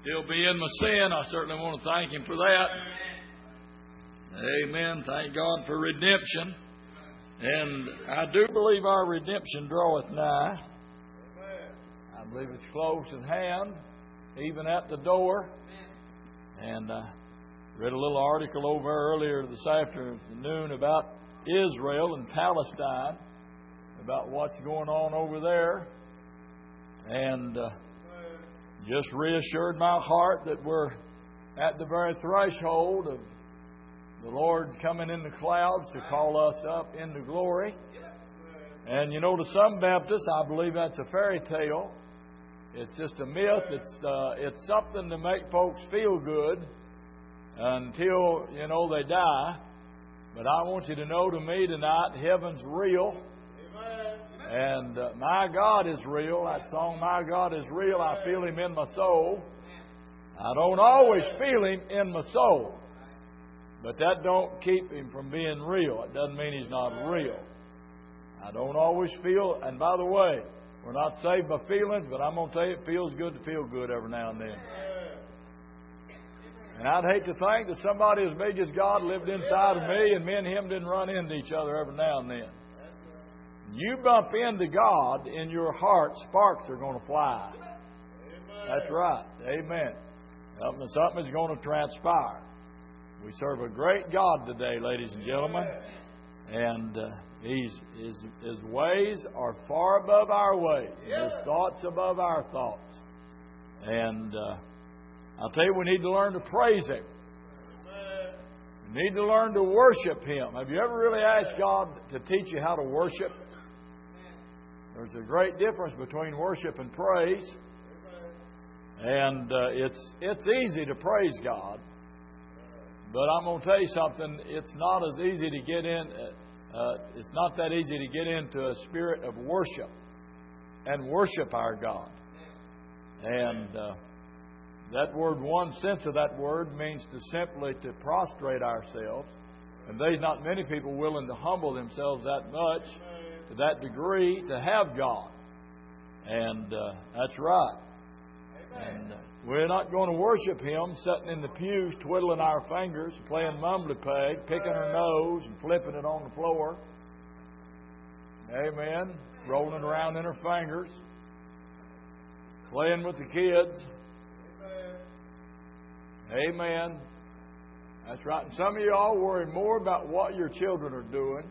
still be in my sin. I certainly want to thank Him for that. Amen. Thank God for redemption. And I do believe our redemption draweth nigh. I believe it's close at hand, even at the door. And I read a little article over earlier this afternoon about Israel and Palestine, about what's going on over there. And just reassured my heart that we're at the very threshold of the Lord coming in the clouds to call us up into glory. And to some Baptists, I believe that's a fairy tale. It's just a myth. It's something to make folks feel good until, they die. But I want you to know, to me tonight, heaven's real. And my God is real. That song, My God is Real, I feel Him in my soul. I don't always feel Him in my soul. But that don't keep Him from being real. It doesn't mean He's not real. I don't always feel, and by the way, we're not saved by feelings, but I'm going to tell you, it feels good to feel good every now and then. And I'd hate to think that somebody as big as God lived inside of me and Him didn't run into each other every now and then. You bump into God, in your heart, sparks are going to fly. That's right. Amen. Something is going to transpire. We serve a great God today, ladies and gentlemen. And His ways are far above our ways. His thoughts above our thoughts. And I'll tell you, we need to learn to praise Him. We need to learn to worship Him. Have you ever really asked God to teach you how to worship? There's a great difference between worship and praise. And it's easy to praise God. But I'm going to tell you something. It's not as easy to get in. It's not that easy to get into a spirit of worship and worship our God. And that word, one sense of that word, means to simply to prostrate ourselves. And there's not many people willing to humble themselves that much, to that degree, to have God. And that's right. And we're not going to worship Him sitting in the pews, twiddling our fingers, playing mumbly peg, picking our nose and flipping it on the floor. Amen. Rolling around in our fingers. Playing with the kids. Amen. That's right. And some of you all worry more about what your children are doing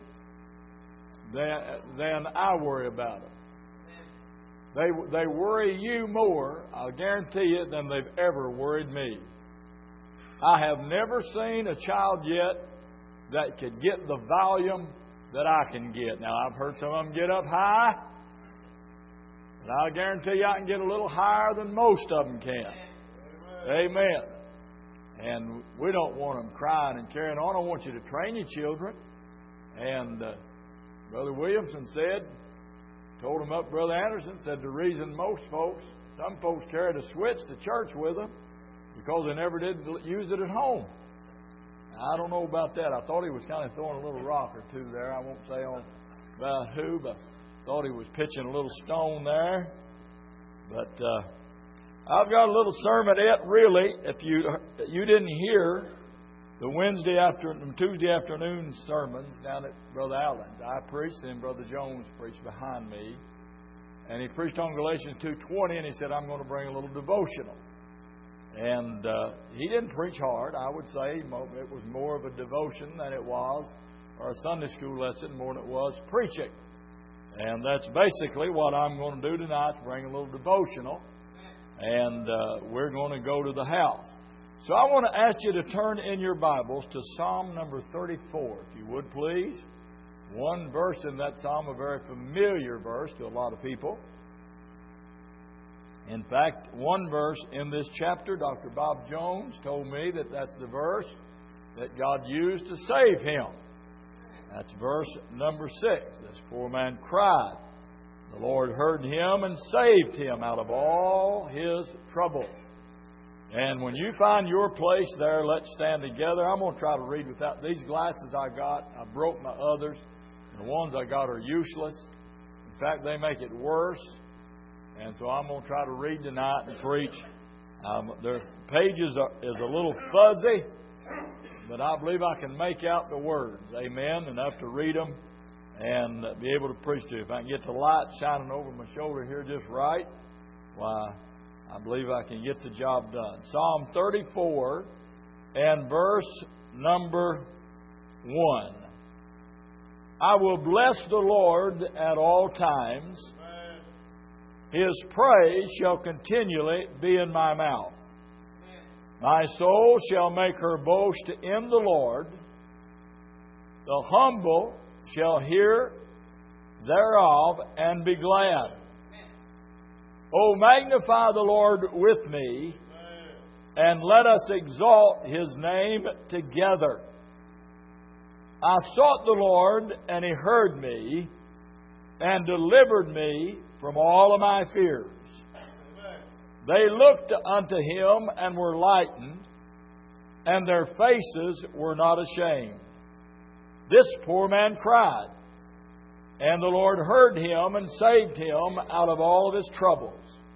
than I worry about them. They worry you more, I'll guarantee you, than they've ever worried me. I have never seen a child yet that could get the volume that I can get. Now, I've heard some of them get up high, but I'll guarantee you I can get a little higher than most of them can. Amen. And we don't want them crying and carrying on. I want you to train your children. And Brother Williamson told him up, Brother Anderson said the reason some folks carried a switch to church with them because they never did use it at home. Now, I don't know about that. I thought he was kind of throwing a little rock or two there. I won't say on about who, but I thought he was pitching a little stone there. But I've got a little sermonette, really. If you didn't hear the Tuesday afternoon sermons down at Brother Allen's, I preached, and Brother Jones preached behind me. And he preached on Galatians 2:20, and he said, I'm going to bring a little devotional. And he didn't preach hard, I would say. It was more of a devotion than it was, or a Sunday school lesson more than it was preaching. And that's basically what I'm going to do tonight, is bring a little devotional. And we're going to go to the house. So I want to ask you to turn in your Bibles to Psalm number 34, if you would please. One verse in that psalm, a very familiar verse to a lot of people. In fact, one verse in this chapter, Dr. Bob Jones told me that that's the verse that God used to save him. That's verse number 6. This poor man cried. The Lord heard him and saved him out of all his trouble. And when you find your place there, let's stand together. I'm going to try to read without these glasses I got. I broke my others. The ones I got are useless. In fact, they make it worse. And so I'm going to try to read tonight and preach Their pages is a little fuzzy, but I believe I can make out the words. Amen. Enough to read them and be able to preach to you. If I can get the light shining over my shoulder here just right, why, I believe I can get the job done. Psalm 34 and verse number 1. I will bless the Lord at all times. His praise shall continually be in my mouth. My soul shall make her boast in the Lord. The humble shall hear thereof and be glad. O magnify the Lord with me, and let us exalt His name together. I sought the Lord, and He heard me, and delivered me from all of my fears. They looked unto Him and were lightened, and their faces were not ashamed. This poor man cried, and the Lord heard him and saved him out of all of his troubles.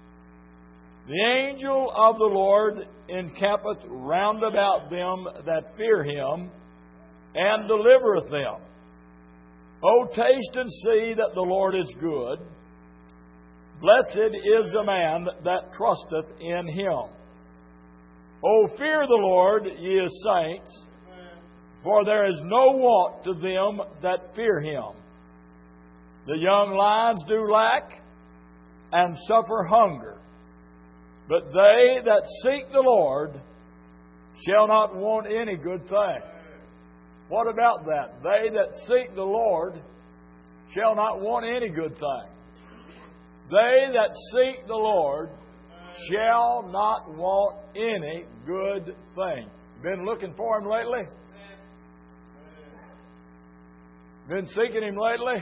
The angel of the Lord encampeth round about them that fear Him, and delivereth them. O taste and see that the Lord is good. Blessed is the man that trusteth in Him. O fear the Lord, ye His saints, for there is no want to them that fear Him. The young lions do lack and suffer hunger, but they that seek the Lord shall not want any good thing. What about that? They that seek the Lord shall not want any good thing. They that seek the Lord shall not want any good thing. Been looking for Him lately? Been seeking Him lately?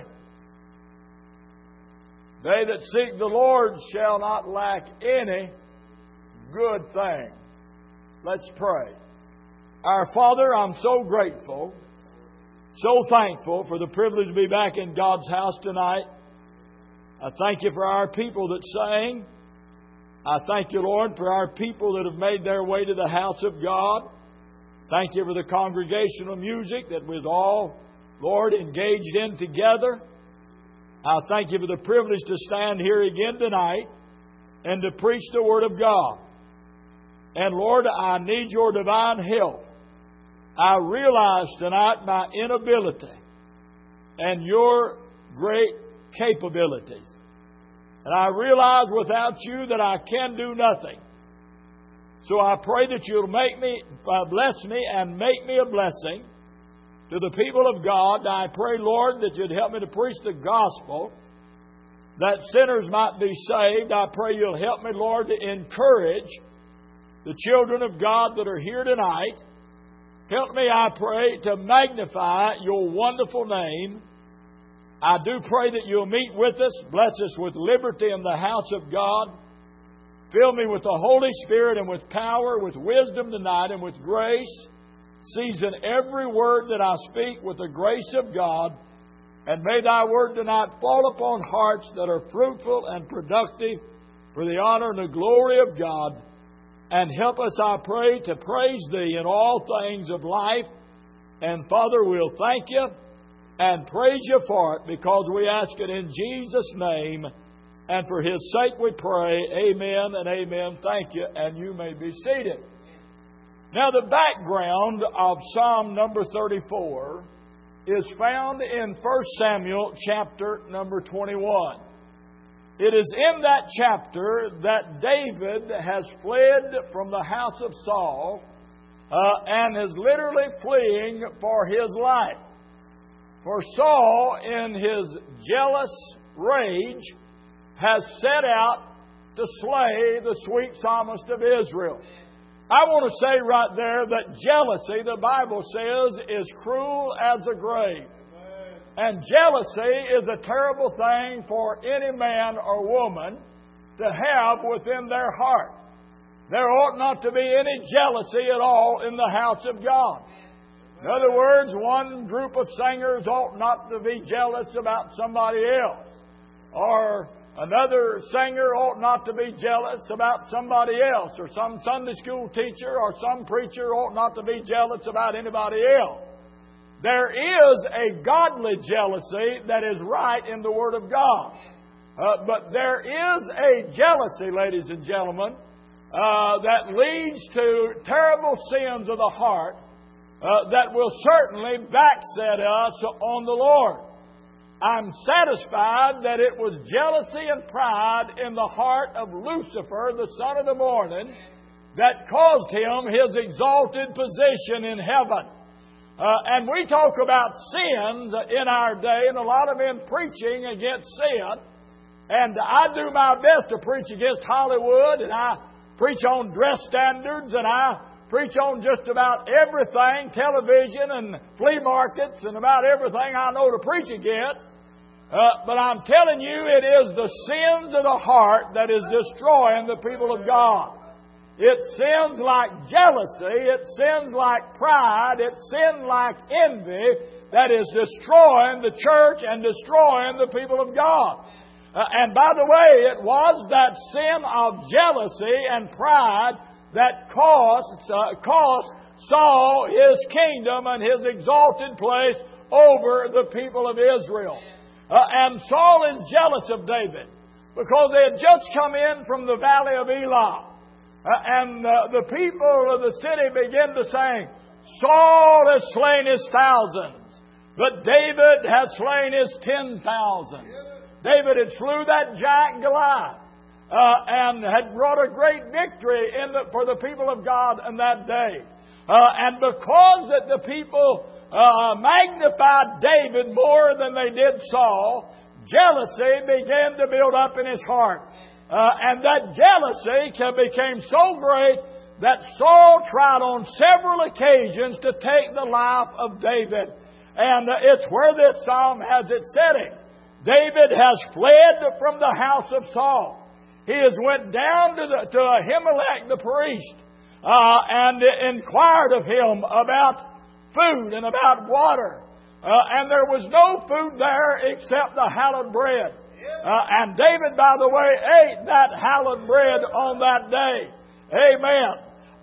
They that seek the Lord shall not lack any good thing. Let's pray. Our Father, I'm so grateful, so thankful for the privilege to be back in God's house tonight. I thank You for our people that sang. I thank You, Lord, for our people that have made their way to the house of God. Thank You for the congregational music that we've all, Lord, engaged in together. I thank You for the privilege to stand here again tonight and to preach the Word of God. And Lord, I need Your divine help. I realize tonight my inability and Your great capabilities. And I realize without You that I can do nothing. So I pray that You'll bless me and make me a blessing to the people of God. I pray, Lord, that You'd help me to preach the gospel, that sinners might be saved. I pray You'll help me, Lord, to encourage the children of God that are here tonight. Help me, I pray, to magnify Your wonderful name. I do pray that You'll meet with us, bless us with liberty in the house of God. Fill me with the Holy Spirit and with power, with wisdom tonight, and with grace. Season every word that I speak with the grace of God. And may Thy word tonight fall upon hearts that are fruitful and productive for the honor and the glory of God. And help us, I pray, to praise Thee in all things of life. And Father, we'll thank You and praise You for it, because we ask it in Jesus' name. And for His sake we pray. Amen and amen. Thank you. And you may be seated. Now, the background of Psalm number 34 is found in 1 Samuel chapter number 21. It is in that chapter that David has fled from the house of Saul and is literally fleeing for his life. For Saul, in his jealous rage, has set out to slay the sweet psalmist of Israel. I want to say right there that jealousy, the Bible says, is cruel as a grave. And jealousy is a terrible thing for any man or woman to have within their heart. There ought not to be any jealousy at all in the house of God. In other words, one group of singers ought not to be jealous about somebody else. Or Another singer ought not to be jealous about somebody else, or some Sunday school teacher or some preacher ought not to be jealous about anybody else. There is a godly jealousy that is right in the Word of God. But there is a jealousy, ladies and gentlemen, that leads to terrible sins of the heart that will certainly backset us on the Lord. I'm satisfied that it was jealousy and pride in the heart of Lucifer, the son of the morning, that caused him his exalted position in heaven. And we talk about sins in our day, and a lot of men preaching against sin. And I do my best to preach against Hollywood, and I preach on dress standards, and I preach on just about everything, television and flea markets, and about everything I know to preach against. But I'm telling you, it is the sins of the heart that is destroying the people of God. It sins like jealousy, it sins like pride, it sins like envy that is destroying the church and destroying the people of God. And by the way, it was that sin of jealousy and pride that cost Saul his kingdom and his exalted place over the people of Israel. And Saul is jealous of David because they had just come in from the valley of Elah. And the people of the city began to sing, Saul has slain his thousands, but David has slain his 10,000. David had slew that giant Goliath and had brought a great victory for the people of God in that day. And because that the people magnified David more than they did Saul, jealousy began to build up in his heart. And that jealousy became so great that Saul tried on several occasions to take the life of David. And it's where this psalm has its setting. David has fled from the house of Saul. He has went down to Ahimelech the priest and inquired of him about food and about water. And there was no food there except the hallowed bread. And David, by the way, ate that hallowed bread on that day. Amen.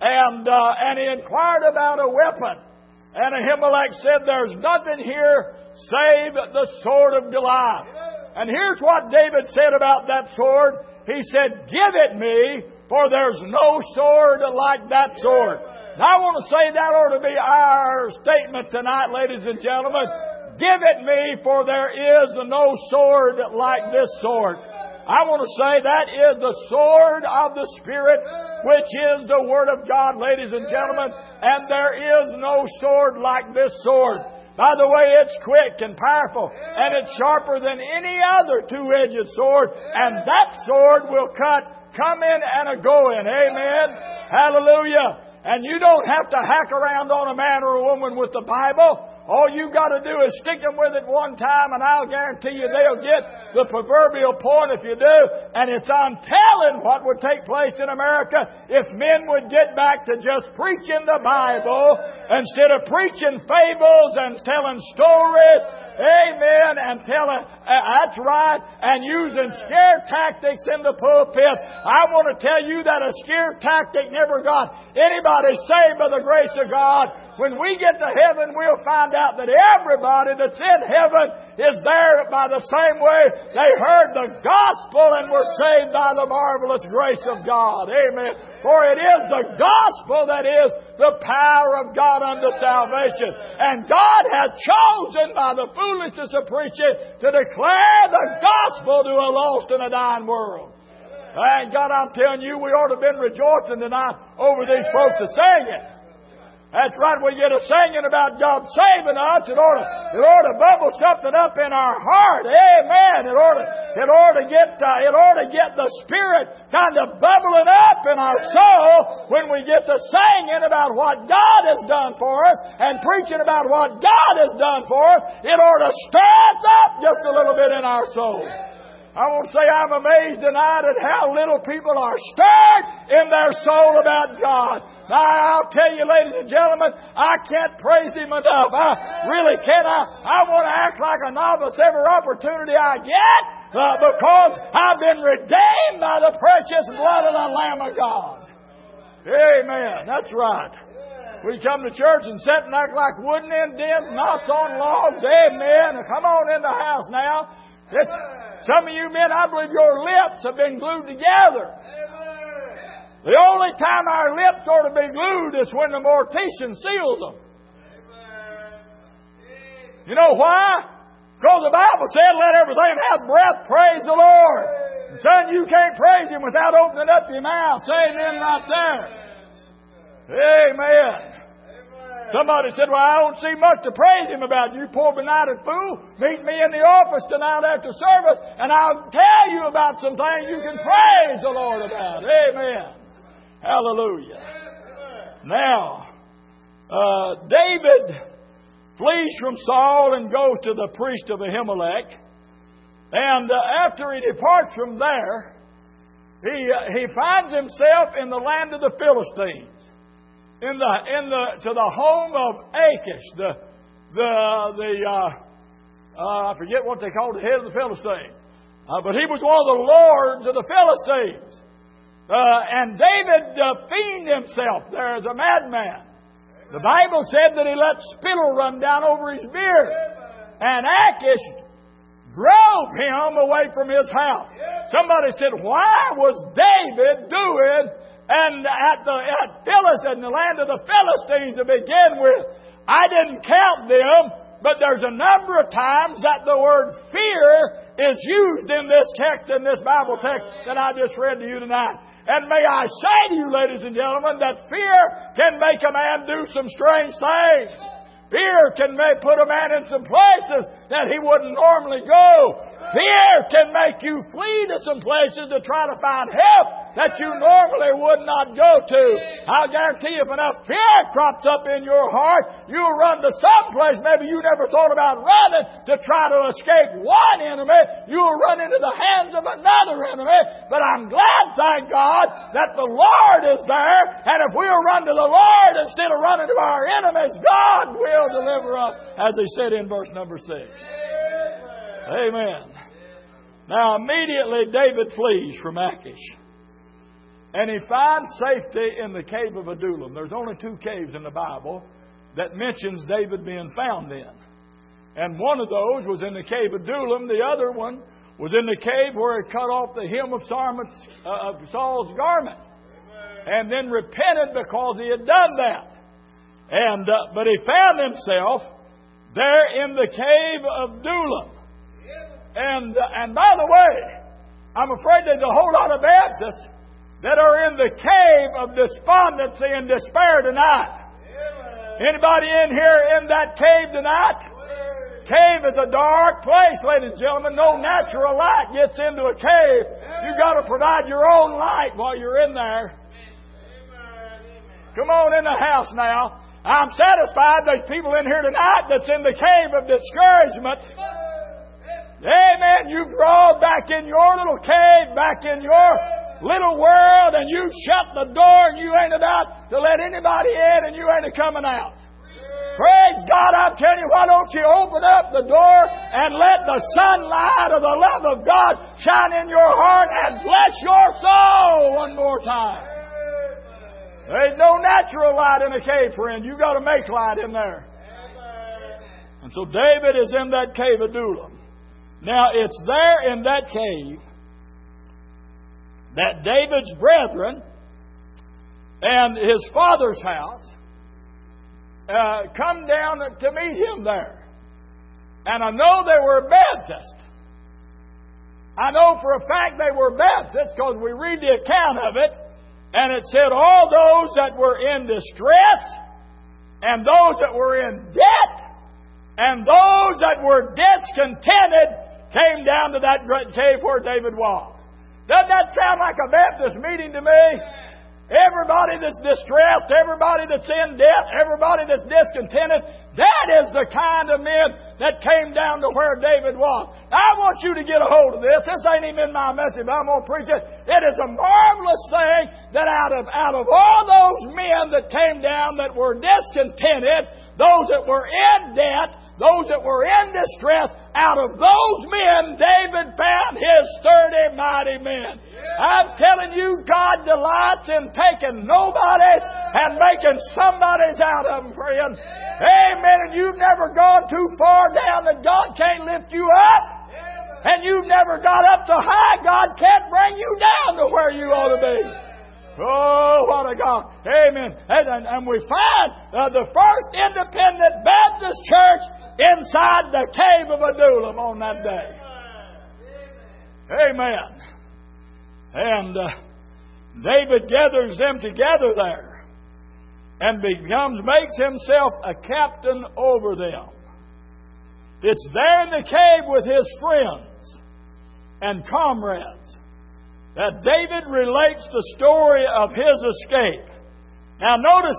And he inquired about a weapon. And Ahimelech said, there's nothing here save the sword of Goliath. And here's what David said about that sword. He said, give it me, for there's no sword like that sword. Now I want to say that ought to be our statement tonight, ladies and gentlemen. Give it me, for there is no sword like this sword. I want to say that is the sword of the Spirit, which is the Word of God, ladies and gentlemen. And there is no sword like this sword. By the way, it's quick and powerful, and it's sharper than any other two-edged sword. And that sword will cut come in and a go in. Amen. Hallelujah. And you don't have to hack around on a man or a woman with the Bible. All you got to do is stick them with it one time, and I'll guarantee you they'll get the proverbial point if you do. And it's untelling what would take place in America if men would get back to just preaching the Bible instead of preaching fables and telling stories. Amen. And telling, that's right, and using scare tactics in the pulpit. I want to tell you that a scare tactic never got anybody saved by the grace of God. When we get to heaven, we'll find out that everybody that's in heaven is there by the same way they heard the gospel and were saved by the marvelous grace of God. Amen. For it is the gospel that is the power of God unto salvation. And God hath chosen by the foolishness of preaching to declare the gospel to a lost and a dying world. And God, I'm telling you, we ought to have been rejoicing tonight over these folks that sang it. That's right. We get a singing about God saving us. It ought to bubble something up in our heart. Amen. It ought to get the Spirit kind of bubbling up in our soul when we get to singing about what God has done for us and preaching about what God has done for us. It ought to stir us up just a little bit in our soul. I want to say I'm amazed tonight at how little people are stirred in their soul about God. Now, I'll tell you, ladies and gentlemen, I can't praise Him enough. I really can't. I want to act like a novice every opportunity I get. because I've been redeemed by the precious blood of the Lamb of God. Amen. That's right. We come to church and sit and act like wooden indents, knots on logs. Amen. Now, come on in the house now. Some of you men, I believe your lips have been glued together. The only time our lips ought to be glued is when the mortician seals them. You know why? Because the Bible said, let everything have breath, praise the Lord. And son, you can't praise Him without opening up your mouth. Say amen right there. Amen. Somebody said, well, I don't see much to praise Him about. You poor benighted fool. Meet me in the office tonight after service, and I'll tell you about some things you can praise the Lord about. Amen. Hallelujah. Now, David flees from Saul and goes to the priest of Ahimelech. And after he departs from there, he finds himself in the land of the Philistines. To the home of Achish, I forget what they called the head of the Philistines, but he was one of the lords of the Philistines. And David feigned himself there as a madman. The Bible said that he let spittle run down over his beard, and Achish drove him away from his house. Somebody said, "Why was David doing?" And at Philistine, the land of the Philistines to begin with, I didn't count them, but there's a number of times that the word fear is used in this text, in this Bible text that I just read to you tonight. And may I say to you, ladies and gentlemen, that fear can make a man do some strange things. Fear can put a man in some places that he wouldn't normally go. Fear can make you flee to some places to try to find help that you normally would not go to. I'll guarantee you, if enough fear crops up in your heart, you'll run to some place maybe you never thought about running to try to escape one enemy. You'll run into the hands of another enemy. But I'm glad, thank God, that the Lord is there. And if we'll run to the Lord instead of running to our enemies, God will deliver us, as He said in verse number 6. Amen. Now immediately David flees from Achish. And he finds safety in the cave of Adullam. There's only 2 caves in the Bible that mentions David being found in. And one of those was in the cave of Adullam. The other one was in the cave where he cut off the hem of Saul's garment. And then repented because he had done that. But he found himself there in the cave of Adullam. And by the way, I'm afraid there's a whole lot of Baptists that are in the cave of despondency and despair tonight. Anybody in here in that cave tonight? Cave is a dark place, ladies and gentlemen. No natural light gets into a cave. You've got to provide your own light while you're in there. Come on in the house now. I'm satisfied there's people in here tonight that's in the cave of discouragement. Amen. You've crawled back in your little cave, back in your little world, and you shut the door and you ain't about to let anybody in and you ain't coming out. Praise God, I'm telling you, why don't you open up the door and let the sunlight of the love of God shine in your heart and bless your soul one more time. There's no natural light in a cave, friend. You've got to make light in there. And so David is in that cave of Adullam. Now it's there in that cave that David's brethren and his father's house come down to meet him there. And I know they were Baptists. I know for a fact they were Baptists because we read the account of it, and it said all those that were in distress, and those that were in debt, and those that were discontented came down to that great cave where David was. Doesn't that sound like a Baptist meeting to me? Everybody that's distressed, everybody that's in debt, everybody that's discontented, that is the kind of men that came down to where David was. Now, I want you to get a hold of this. This ain't even in my message, but I'm going to preach it. It is a marvelous thing that out of all those men that came down that were discontented, those that were in debt, those that were in distress, out of those men, David found his 30 mighty men. I'm telling you, God delights in taking nobodies and making somebodies out of them, friend. Amen. And you've never gone too far down that God can't lift you up. And you've never got up so high, God can't bring you down to where you ought to be. Oh, what a God. Amen. And we find the first independent Baptist church inside the cave of Adullam on that day. Amen. And David gathers them together there and makes himself a captain over them. It's there in the cave with his friends and comrades that David relates the story of his escape. Now notice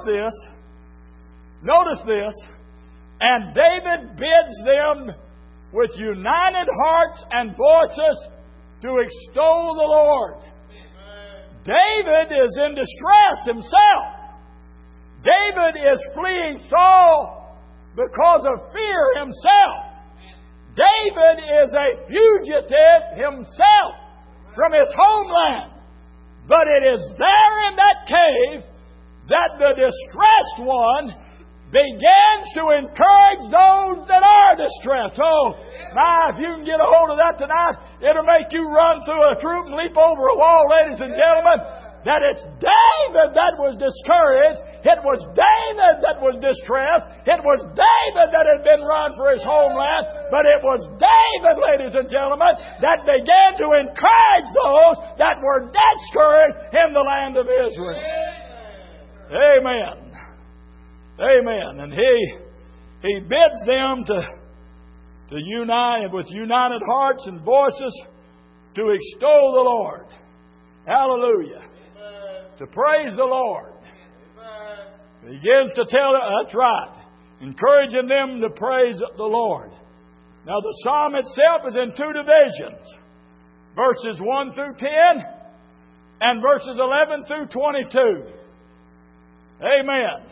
this. And David bids them with united hearts and voices to extol the Lord. David is in distress himself. David is fleeing Saul because of fear himself. David is a fugitive himself from his homeland. But it is there in that cave that the distressed one begins to encourage those that are distressed. Oh, my, if you can get a hold of that tonight, it'll make you run through a troop and leap over a wall, ladies and gentlemen. That it's David that was discouraged. It was David that was distressed. It was David that had been run for his homeland. But it was David, ladies and gentlemen, that began to encourage those that were discouraged in the land of Israel. Amen. Amen. And he bids them to unite with united hearts and voices to extol the Lord. Hallelujah. To praise the Lord. He begins to tell them, that's right, encouraging them to praise the Lord. Now the psalm itself is in two divisions. Verses 1 through 10 and verses 11 through 22. Amen.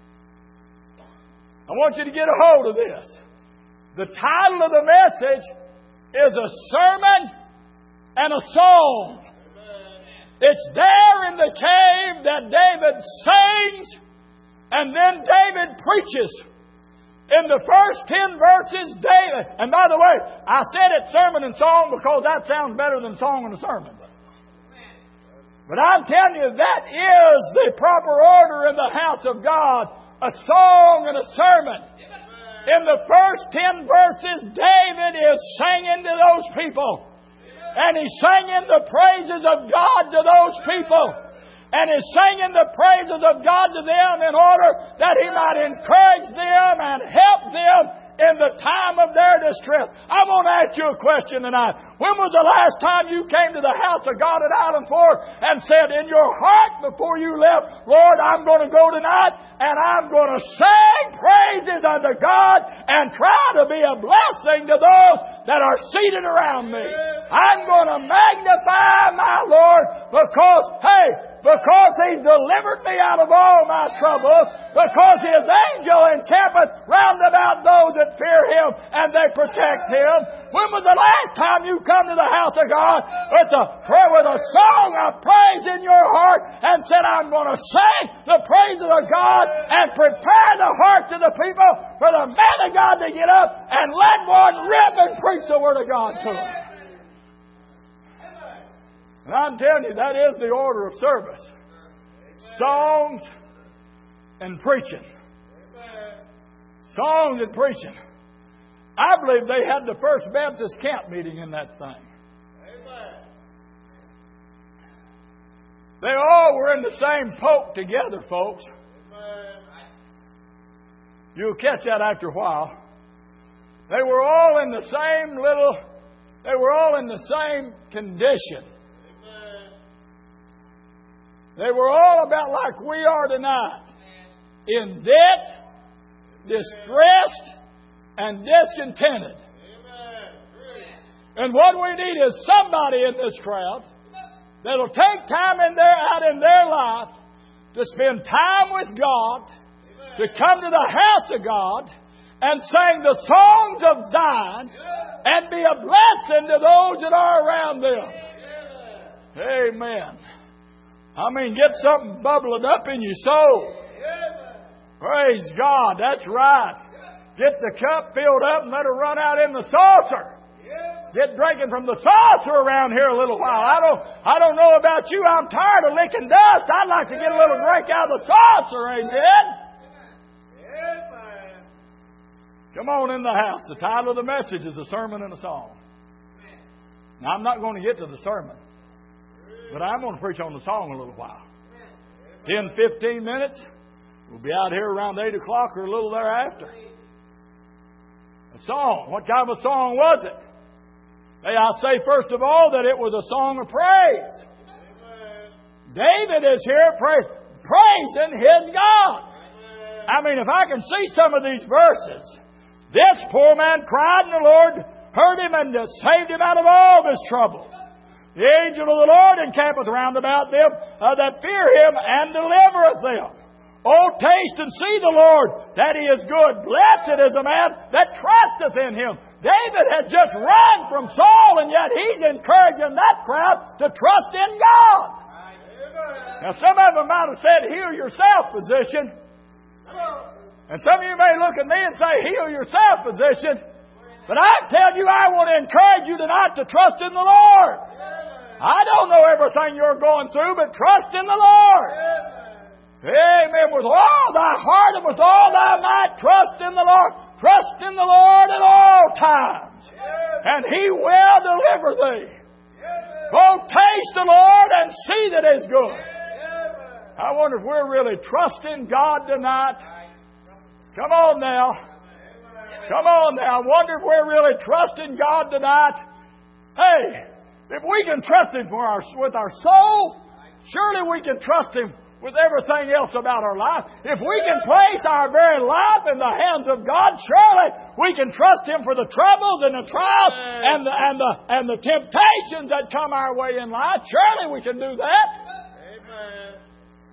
I want you to get a hold of this. The title of the message is A Sermon and a Song. It's there in the cave that David sings and then David preaches. In the first 10 verses, David, and by the way, I said it's sermon and song because that sounds better than song and a sermon. But I'm telling you, that is the proper order in the house of God. A song and a sermon. In the first 10 verses, David is singing to those people. And he's singing the praises of God to those people. And he's singing the praises of God to them in order that he might encourage them and help them in the time of their distress. I want to ask you a question tonight. When was the last time you came to the house of God at Island Fork and said in your heart before you left, Lord, I'm going to go tonight and I'm going to sing praises unto God and try to be a blessing to those that are seated around me. I'm going to magnify my Lord because He's delivered me out of all my troubles, because His angel encampeth round about those that fear Him and they protect Him. When was the last time you come to the house of God with a song of praise in your heart and said, I'm going to sing the praises of God and prepare the hearts of the people for the man of God to get up and let one rip and preach the Word of God to them? And I'm telling you, that is the order of service. Songs and preaching. Songs and preaching. I believe they had the first Baptist camp meeting in that thing. They all were in the same poke together, folks. You'll catch that after a while. They were all in the same condition. They were all about like we are tonight. In debt, distressed, and discontented. And what we need is somebody in this crowd that'll take time out in their life to spend time with God, to come to the house of God, and sing the songs of Zion and be a blessing to those that are around them. Amen. I mean, get something bubbling up in your soul. Praise God. That's right. Get the cup filled up and let it run out in the saucer. Get drinking from the saucer around here a little while. I don't know about you. I'm tired of licking dust. I'd like to get a little drink out of the saucer. Amen. Come on in the house. The title of the message is A Sermon and a Song. Now, I'm not going to get to the sermon, but I'm going to preach on the song a little while. 10, 15 minutes. We'll be out here around 8 o'clock or a little thereafter. A song. What kind of a song was it? Hey, I'll say first of all that it was a song of praise. David is here praising his God. I mean, if I can see some of these verses. This poor man cried, and the Lord heard him and saved him out of all his trouble. The angel of the Lord encampeth round about them that fear him and delivereth them. Oh, taste and see the Lord, that He is good. Blessed is the man that trusteth in Him. David had just run from Saul, and yet he's encouraging that crowd to trust in God. Now, some of them might have said, heal yourself, physician. And some of you may look at me and say, heal yourself, physician. But I tell you, I want to encourage you tonight to trust in the Lord. I don't know everything you're going through, but trust in the Lord. Amen. With all thy heart and with all thy might, trust in the Lord. Trust in the Lord at all times. And He will deliver thee. Oh, taste the Lord and see that He's good. I wonder if we're really trusting God tonight. Come on now. Come on now. I wonder if we're really trusting God tonight. Hey, if we can trust Him with our soul, surely we can trust Him with everything else about our life. If we can place our very life in the hands of God, surely we can trust Him for the troubles and the trials and the temptations that come our way in life. Surely we can do that. Amen.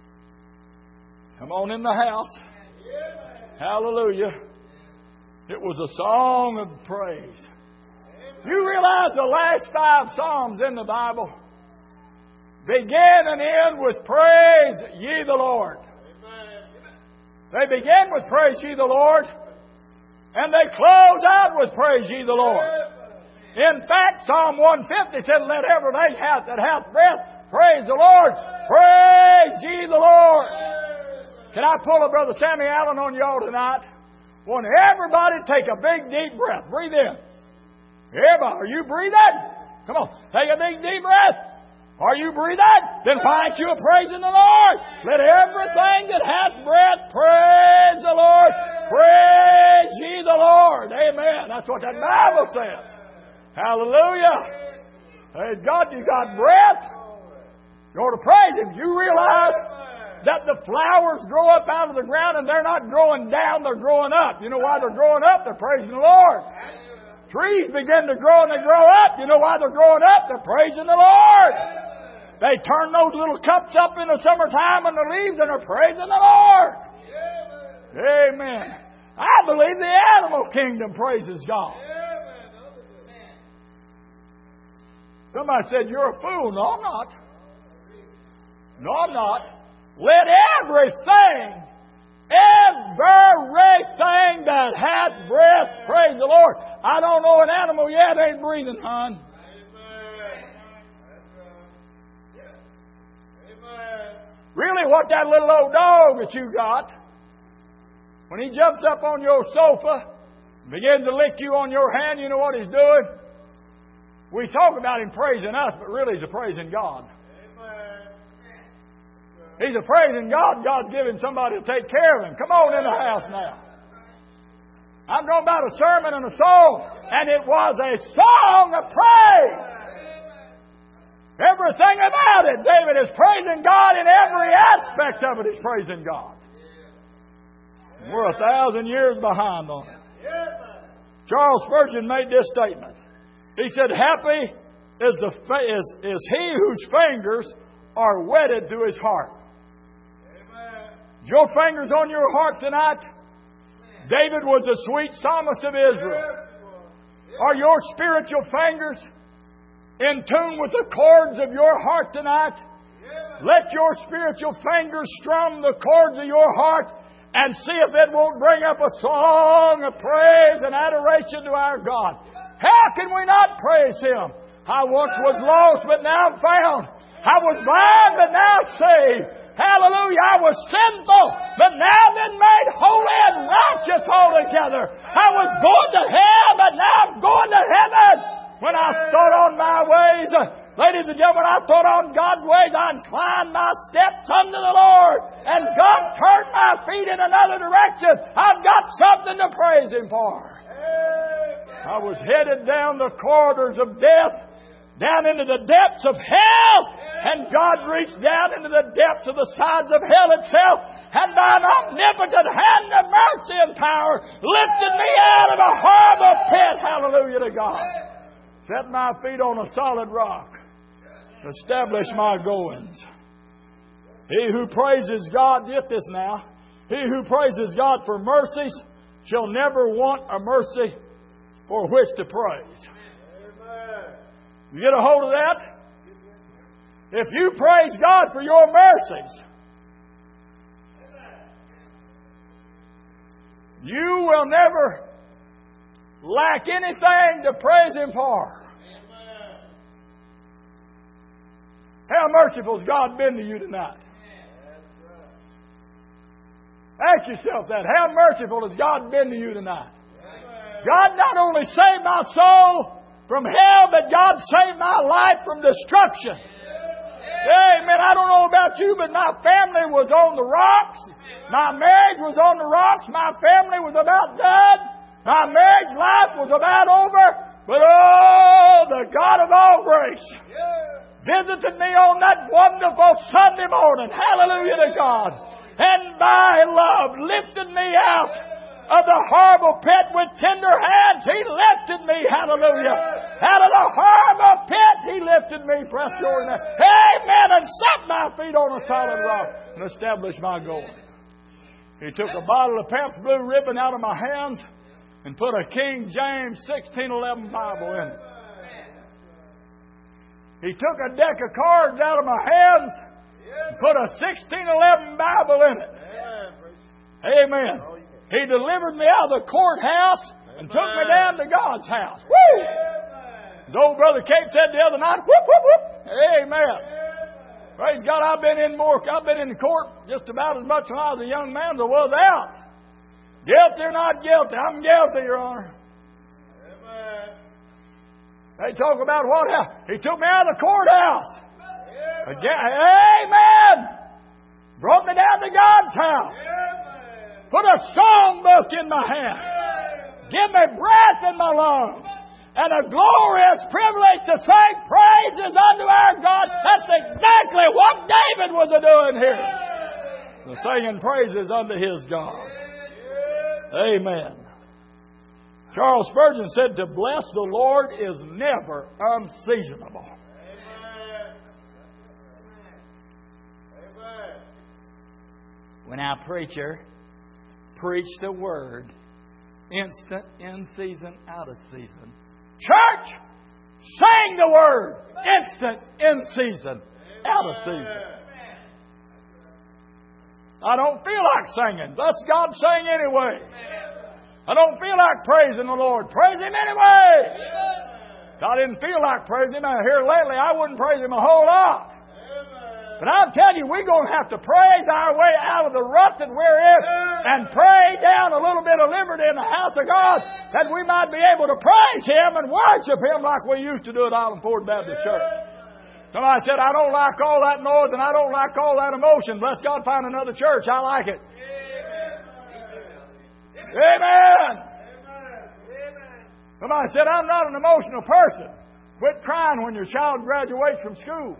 Come on in the house. Hallelujah. It was a song of praise. You realize the last 5 Psalms in the Bible begin and end with praise ye the Lord. They begin with praise ye the Lord, and they close out with praise ye the Lord. In fact, Psalm 150 said, let everything that hath breath praise the Lord. Praise ye the Lord. Can I pull a Brother Sammy Allen on y'all tonight? Want everybody to take a big deep breath. Breathe in. Everybody, are you breathing? Come on, take a big deep breath. Are you breathing? Then find you a praise in the Lord. Let everything that hath breath praise the Lord. Praise ye the Lord. Amen. That's what that Bible says. Hallelujah. Praise God, you got breath. You ought to praise Him. You realize that the flowers grow up out of the ground and they're not growing down, they're growing up. You know why they're growing up? They're praising the Lord. Trees begin to grow and they grow up. You know why they're growing up? They're praising the Lord. They turn those little cups up in the summertime and the leaves and they're praising the Lord. Amen. I believe the animal kingdom praises God. Somebody said, you're a fool. No, I'm not. No, I'm not. Let everything that hath breath praise the Lord. I don't know an animal yet ain't breathing, hon. Really, what that little old dog that you got, when he jumps up on your sofa and begins to lick you on your hand, you know what he's doing? We talk about him praising us, but really he's a praising God. He's a praising God. God's giving somebody to take care of him. Come on in the house now. I'm talking about a sermon and a song, and it was a song of praise. Everything about it, David is praising God in every aspect of it. He's praising God. We're 1,000 years behind on it. Charles Spurgeon made this statement. He said, happy is he whose fingers are wedded to his heart. Your fingers on your heart tonight? David was a sweet psalmist of Israel. Are your spiritual fingers in tune with the chords of your heart tonight? Let your spiritual fingers strum the chords of your heart and see if it won't bring up a song of praise and adoration to our God. How can we not praise Him? I once was lost, but now I'm found. I was blind, but now saved. Hallelujah. I was sinful, but now been made holy and righteous altogether. I was going to hell, but now I'm going to heaven. When I thought on my ways, ladies and gentlemen, I thought on God's ways, I inclined my steps unto the Lord, and God turned my feet in another direction. I've got something to praise Him for. I was headed down the corridors of death, down into the depths of hell, and God reached down into the depths of the sides of hell itself, and by an omnipotent hand of mercy and power lifted me out of a horrible pit. Hallelujah to God. Set my feet on a solid rock. Establish my goings. He who praises God, get this now, he who praises God for mercies shall never want a mercy for which to praise. You get a hold of that? If you praise God for your mercies, you will never lack anything to praise Him for. How merciful has God been to you tonight? Ask yourself that. How merciful has God been to you tonight? God not only saved my soul from hell, but God saved my life from destruction. Amen. I don't know about you, but my family was on the rocks. My marriage was on the rocks. My family was about done. My marriage life was about over. But oh, the God of all grace visited me on that wonderful Sunday morning. Hallelujah to God. And by love lifted me out of the horrible pit with tender hands. He lifted me. Hallelujah. Out of the horrible pit, He lifted me. Press your name. Amen. And set my feet on a solid rock and established my going. He took a bottle of Pabst Blue Ribbon out of my hands and put a King James 1611 Bible in it. He took a deck of cards out of my hands and put a 1611 Bible in it. Amen. He delivered me out of the courthouse and took me down to God's house. Woo! As old Brother Cape said the other night, whoop, whoop, whoop. Amen. Praise God, I've been in the court just about as much when I was a young man as I was out. Guilty or not guilty? I'm guilty, Your Honor. They talk about what happened. He took me out of the courthouse. Amen. Brought me down to God's house. Put a songbook in my hand. Give me breath in my lungs. And a glorious privilege to sing praises unto our God. That's exactly what David was doing here. The singing praises unto his God. Amen. Charles Spurgeon said, to bless the Lord is never unseasonable. When our preacher preached the word, instant, in season, out of season. Church, sing the word, instant, in season, out of season. I don't feel like singing. Let God sing anyway. I don't feel like praising the Lord. Praise Him anyway. If I didn't feel like praising Him here lately, I wouldn't praise Him a whole lot. But I'm telling you, we're going to have to praise our way out of the rut that we're in and pray down a little bit of liberty in the house of God that we might be able to praise Him and worship Him like we used to do at Island Ford Baptist Church. Somebody said, I don't like all that noise and I don't like all that emotion. Bless God, find another church. I like it. Amen. Somebody said, I'm not an emotional person. Quit crying when your child graduates from school.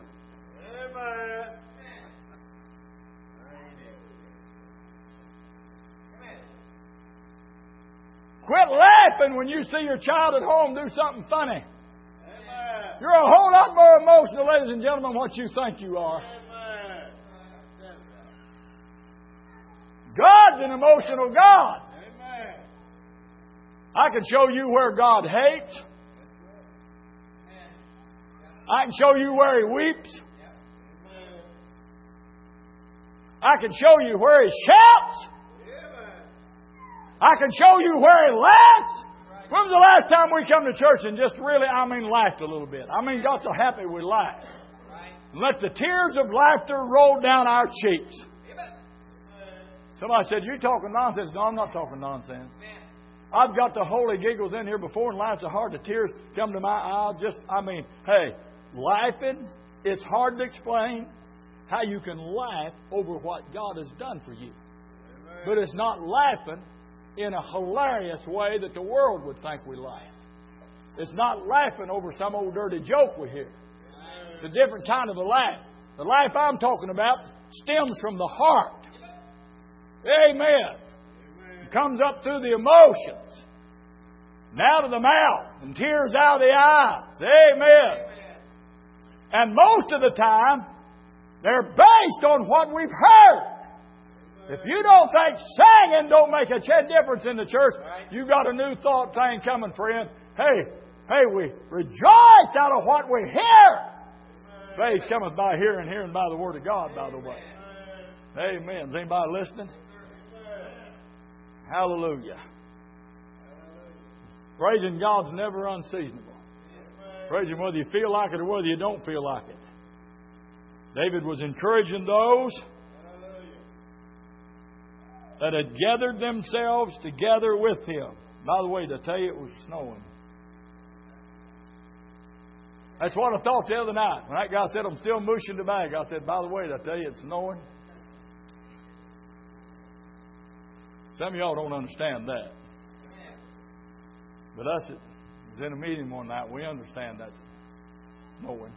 Quit laughing when you see your child at home do something funny. You're a whole lot more emotional, ladies and gentlemen, than what you think you are. God's an emotional God. I can show you where God hates. I can show you where He weeps. I can show you where He shouts. I can show you where He laughs. When was the last time we come to church and just really, laughed a little bit? Got so happy we laughed. And let the tears of laughter roll down our cheeks. Somebody said, "You talking nonsense." No, I'm not talking nonsense. I've got the holy giggles in here before and laughs so hard the tears come to my eyes. Hey, laughing, it's hard to explain how you can laugh over what God has done for you. Amen. But it's not laughing in a hilarious way that the world would think we laugh. It's not laughing over some old dirty joke we hear. It's a different kind of a laugh. The laugh I'm talking about stems from the heart. Amen. It comes up through the emotions and out of the mouth and tears out of the eyes. Amen. And most of the time, they're based on what we've heard. If you don't think singing don't make a difference in the church, you've got a new thought thing coming, friend. Hey, we rejoice out of what we hear. Faith cometh by hearing, hearing by the Word of God, by the way. Amen. Is anybody listening? Hallelujah. Praising God's never unseasonable. Praising whether you feel like it or whether you don't feel like it. David was encouraging those that had gathered themselves together with him. By the way, to tell you, it was snowing. That's what I thought the other night. When that guy said, "I'm still mushing the bag," I said, "By the way, did I tell you it's snowing?" Some of y'all don't understand that. But us that was in a meeting one night, we understand that's snowing.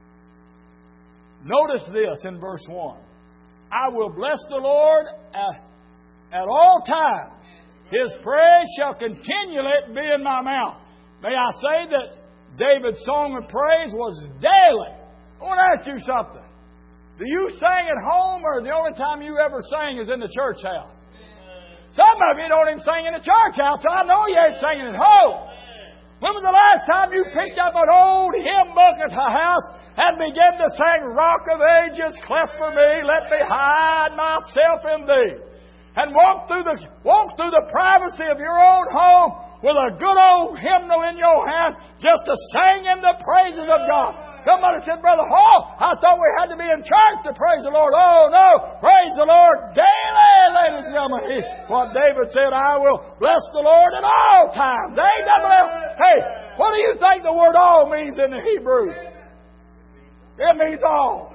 Notice this in verse 1. "I will bless the Lord at all times. His praise shall continually be in my mouth." May I say that David's song of praise was daily. I want to ask you something. Do you sing at home, or the only time you ever sing is in the church house? Some of you don't even sing in the church house, so I know you ain't singing at home. When was the last time you picked up an old hymn book at the house and began to sing, "Rock of Ages, cleft for me, let me hide myself in Thee"? And walk through the privacy of your own home with a good old hymnal in your hand just to sing in the praises of God. Somebody said, "Brother Hall, I thought we had to be in church to praise the Lord." Oh, no. Praise the Lord daily, ladies and gentlemen. What David said, "I will bless the Lord at all times." A-double-L. Hey, what do you think the word "all" means in the Hebrew? It means all.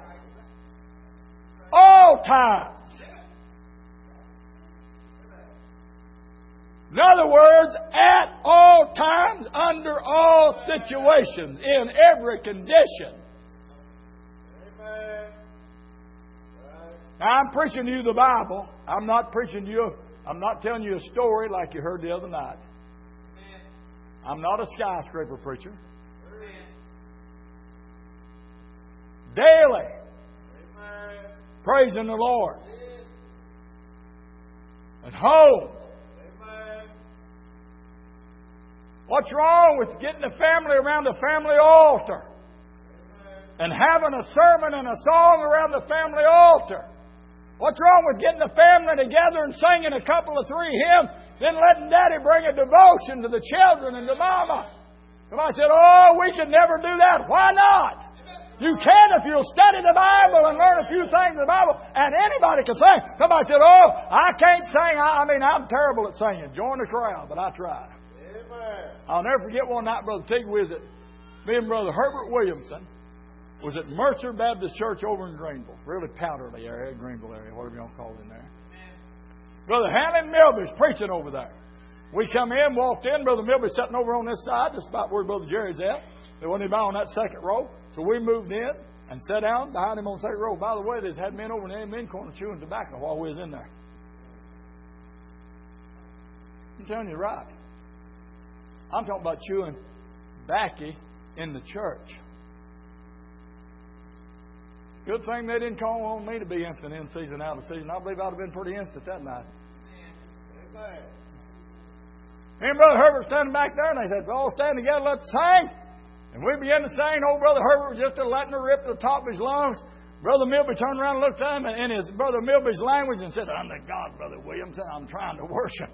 All times. In other words, at all times, under all situations, in every condition. Amen. Now, I'm preaching to you the Bible. I'm not telling you a story like you heard the other night. I'm not a skyscraper preacher. Daily, praising the Lord. At home. What's wrong with getting the family around the family altar and having a sermon and a song around the family altar? What's wrong with getting the family together and singing a couple of 3 hymns, then letting Daddy bring a devotion to the children and to Mama? Somebody said, "Oh, we should never do that." Why not? You can if you'll study the Bible and learn a few things in the Bible, and anybody can sing. Somebody said, "Oh, I can't sing. I'm terrible at singing." Join the crowd, but I try. I'll never forget one night, Brother Teague was at, me and Brother Herbert Williamson was at Mercer Baptist Church over in Greenville. Really Powderly area, Greenville area, whatever you want to call it in there. Brother Hannon Milby's preaching over there. We come in, walked in, Brother Milby's sitting over on this side, just about where Brother Jerry's at. There wasn't anybody on that second row. So we moved in and sat down behind him on the second row. By the way, they had men over in the men corner chewing tobacco while we was in there. I'm telling you right. I'm talking about chewing tobacco in the church. Good thing they didn't call on me to be instant in season, out of season. I believe I'd have been pretty instant that night. Me and Brother Herbert standing back there, and they said, all stand together, let's sing. And we began to sing. Old Brother Herbert was just letting her rip to the top of his lungs. Brother Milby turned around and looked at him in his Brother Milby's language and said, "Under God, Brother Williams, I'm trying to worship."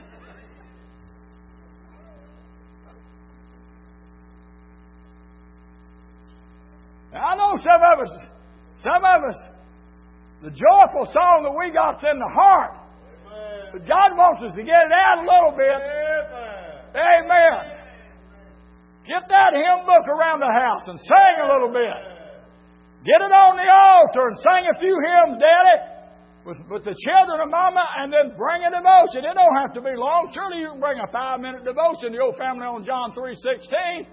Now, I know some of us, the joyful song that we got's in the heart. But God wants us to get it out a little bit. Amen. Get that hymn book around the house and sing a little bit. Get it on the altar and sing a few hymns, Daddy, with the children of Mama, and then bring a devotion. It don't have to be long. Surely you can bring a 5-minute devotion to your family on John 3:16.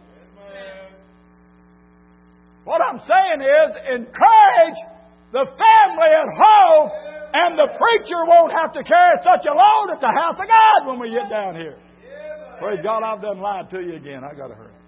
What I'm saying is, encourage the family at home, and the preacher won't have to carry such a load at the house of God when we get down here. Praise God, I've done lied to you again. I got to hurry.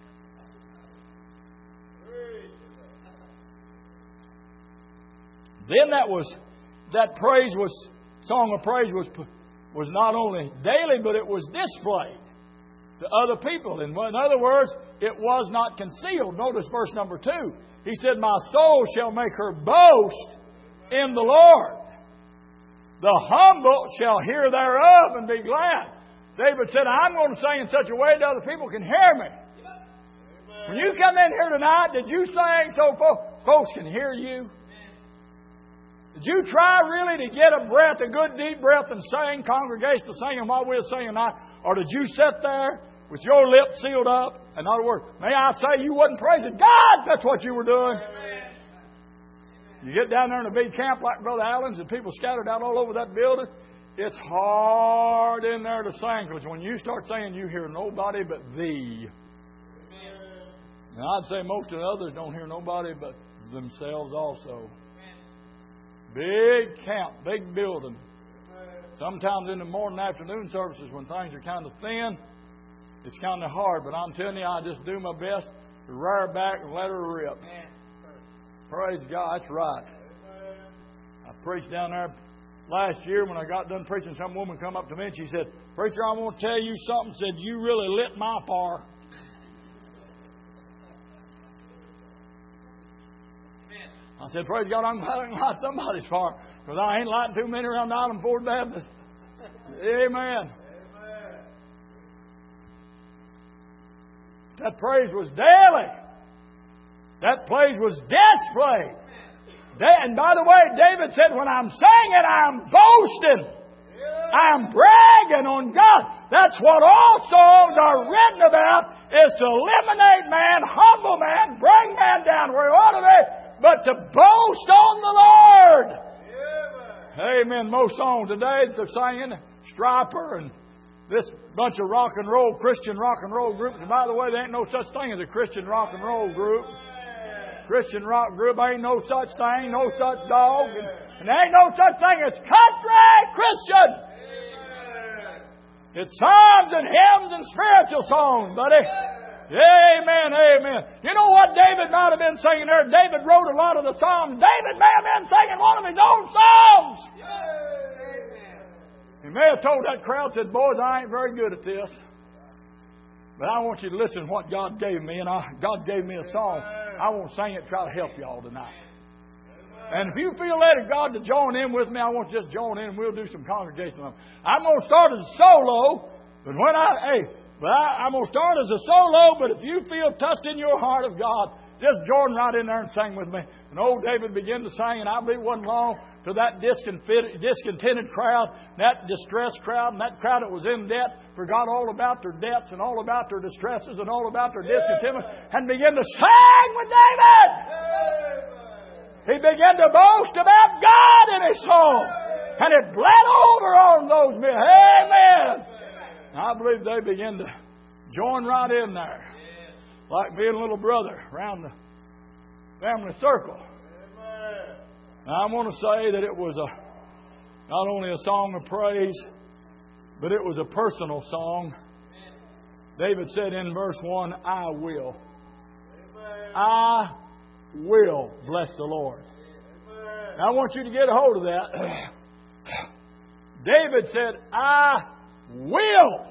Then that praise was, song of praise was not only daily, but it was displayed to other people. In other words, it was not concealed. Notice verse number 2. He said, "My soul shall make her boast in the Lord. The humble shall hear thereof and be glad." David said, "I'm going to sing in such a way that other people can hear me." When you come in here tonight, did you sing so folks can hear you? Did you try really to get a good deep breath, and sing congregational singing while we're singing tonight? Or did you sit there with your lips sealed up? In other words, may I say you wasn't praising God? That's what you were doing. You get down there in a big camp like Brother Allen's and people scattered out all over that building. It's hard in there to sing, because when you start singing, you hear nobody but Thee. And I'd say most of the others don't hear nobody but themselves also. Big camp, big building. Sometimes in the morning and afternoon services when things are kind of thin, it's kind of hard. But I'm telling you, I just do my best to rear back and let her rip. Praise God, that's right. I preached down there last year. When I got done preaching, some woman come up to me and she said, "Preacher, I want to tell you something." Said, "You really lit my fire." I said, "Praise God, I'm glad I can light somebody's fire, because I ain't lighting too many around Island Ford Baptist." Amen. That praise was daily. That praise was displayed. And by the way, David said, when I'm singing, I'm boasting. I'm bragging on God. That's what all songs are written about, is to eliminate man, humble man, bring man down where he ought to be, but to boast on the Lord. Amen. Most songs today, they're singing Striper and this bunch of rock and roll, Christian rock and roll groups. And by the way, there ain't no such thing as a Christian rock and roll group. Christian rock group ain't no such thing, no such dog. And there ain't no such thing as country Christian. It's songs and hymns and spiritual songs, buddy. Amen, amen. You know what David might have been singing there? David wrote a lot of the songs. David may have been singing one of his own songs. He may have told that crowd, said, "Boys, I ain't very good at this, but I want you to listen to what God gave me, and God gave me a song. I won't sing it, try to help y'all tonight." And if you feel led of God to join in with me, I want you to just join in and we'll do some congregational. I'm going to start as a solo, but I'm going to start as a solo, but if you feel touched in your heart of God, just join right in there and sing with me. And old David began to sing, and I believe it wasn't long till that discontented crowd, that distressed crowd, and that crowd that was in debt forgot all about their debts and all about their distresses and all about their discontentment, and began to sing with David. He began to boast about God in his song, and it bled over on those men. Amen. I believe they began to join right in there, like being a little brother around the family circle. Now, I want to say that it was not only a song of praise, but it was a personal song. David said in verse 1, "I will. I will bless the Lord." Now, I want you to get a hold of that. David said, "I will.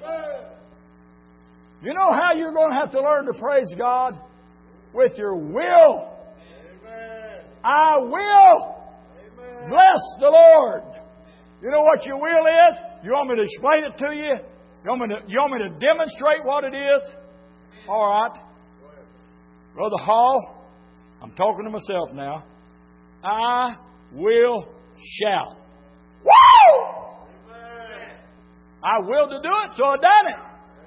You know how you're going to have to learn to praise God? With your will. I will bless the Lord. You know what your will is? You want me to explain it to you? You want me to demonstrate what it is? All right. Brother Hall, I'm talking to myself now. I will shout. Woo! I will to do it, so I done it.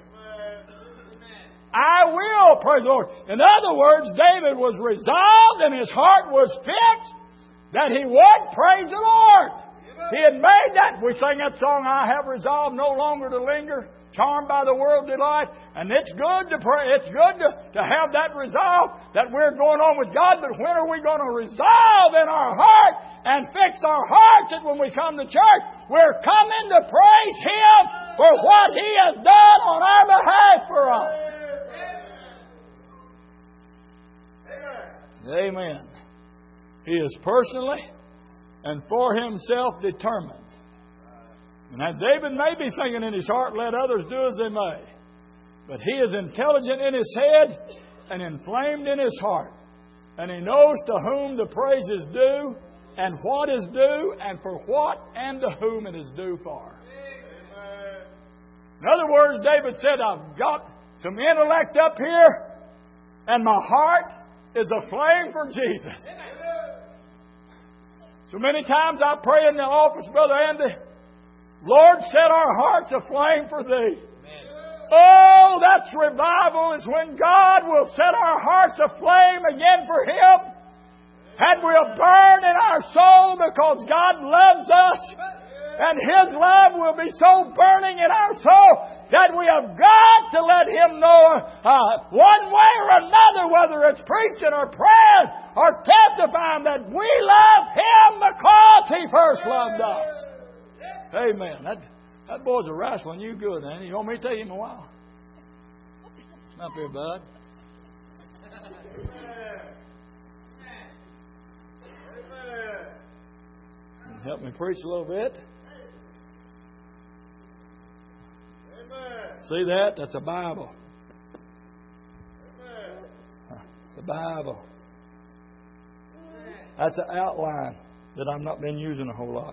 I will, praise the Lord. In other words, David was resolved and his heart was fixed that he would praise the Lord. He had made that. We sang that song, I have resolved no longer to linger, charmed by the worldly life. And it's good to pray. It's good to have that resolve that we're going on with God. But when are we going to resolve in our heart and fix our hearts that when we come to church, we're coming to praise Him for what He has done on our behalf for us? Amen. He is personally and for himself determined. And as David may be thinking in his heart, let others do as they may. But he is intelligent in his head and inflamed in his heart. And he knows to whom the praise is due and what is due and for what and to whom it is due for. In other words, David said, I've got some intellect up here and my heart is aflame for Jesus. So many times I pray in the office, Brother Andy, Lord, set our hearts aflame for Thee. Oh, that's revival, is when God will set our hearts aflame again for Him. And we'll burn in our soul because God loves us. And His love will be so burning in our soul that we have got to let Him know one way or another, whether it's preaching or praying or testifying, that we love Him because He first loved us. Amen. That boy's a wrestling you good, Andy. You want me to tell you in a while? Come up here, bud. Help me preach a little bit. See that? That's a Bible. It's a Bible. That's an outline that I've not been using a whole lot.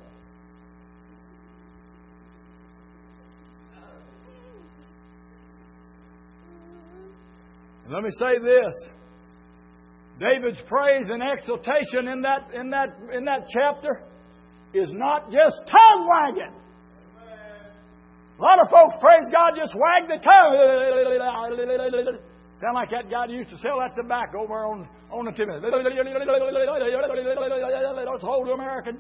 And let me say this. David's praise and exaltation in that chapter is not just tongue wagging. A lot of folks, praise God, just wag the tongue. Sound like that guy that used to sell that tobacco over on the TV. Let's hold the American.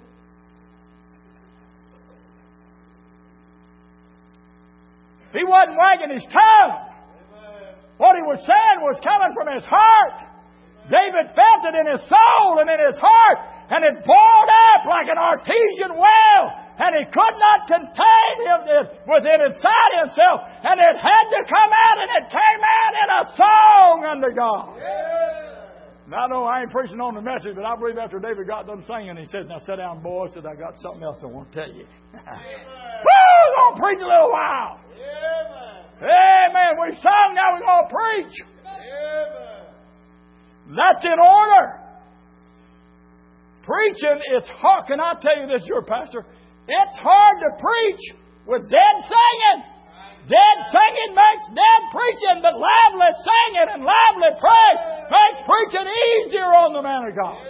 He wasn't wagging his tongue. What he was saying was coming from his heart. David felt it in his soul and in his heart, and it boiled up like an artesian well, and he could not contain it within inside himself, and it had to come out, and it came out in a song unto God. Now, I know I ain't preaching on the message, but I believe after David got done singing, he said, now sit down, boys, I got something else I want to tell you. Woo! We're going to preach a little while. Amen. We've sung, now we're going to preach. That's in order. Preaching, it's hard. Can I tell you this, your pastor? It's hard to preach with dead singing. Dead singing makes dead preaching, but lively singing and lively praise makes preaching easier on the man of God.